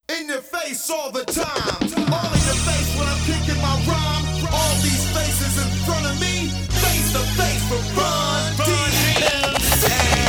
In your face all the time. All in your face when I'm kicking my rhyme. All these faces in front of me. Face to face with Run DMC.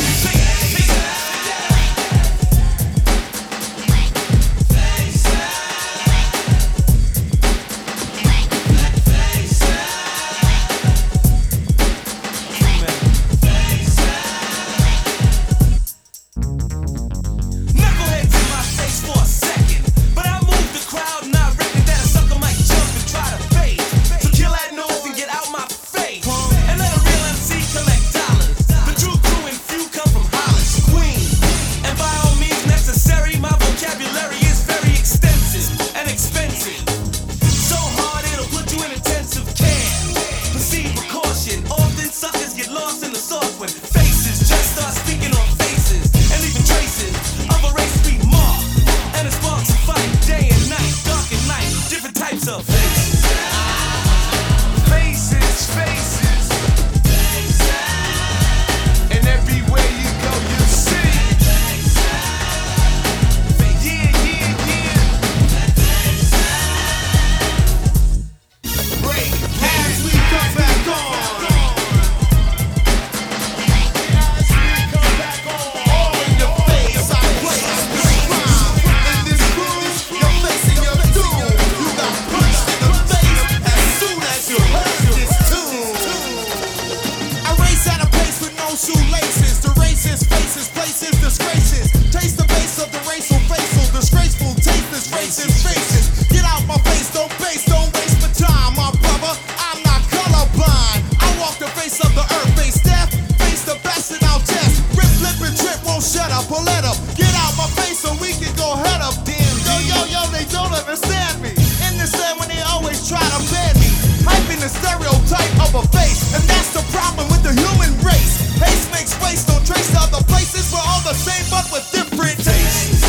Shoelaces, the racist faces, places, disgraces. Taste the base of the racial facial, disgraceful, tasteless, racist faces. Get out my face, don't waste my time, my brother. I'm not colorblind. I walk the face of the earth, face death, face the best and I'll test. Rip, flip, and trip, won't shut up or let up. Get out my face so we can go head up. Damn, yo, they don't understand me. In this land when they always try to ban me. Hyping the stereotype of a face, and that's the problem with the human race. Haste makes waste, don't trace to other places. We're all the same but with different tastes.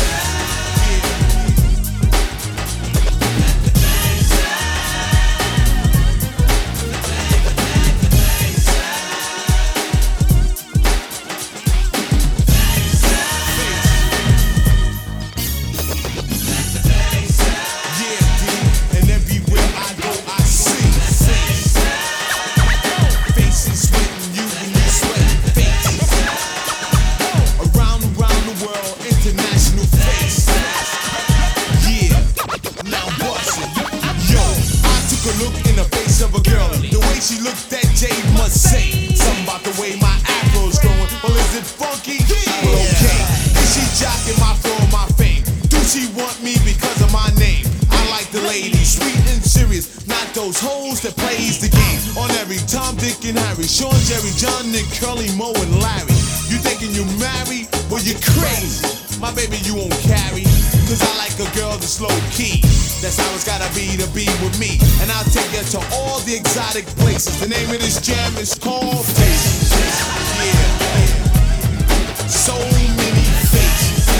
She looked at Jay must say something about the way my afro's growing. Well, is it funky? Well, okay. Is she jocking my flow and my fame? Do she want me because of my name? I like the lady, sweet and serious, not those hoes that plays the game. On every Tom, Dick, and Harry, Sean, Jerry, John, Nick, Curly, Moe, and Larry. You thinking you married? Well, you're crazy. My baby, you won't carry. Cause I like a girl that's low key. That's how it's gotta be to be with me. And I'll take you to all the exotic places. The name of this jam is called Faces. Yeah. So many faces.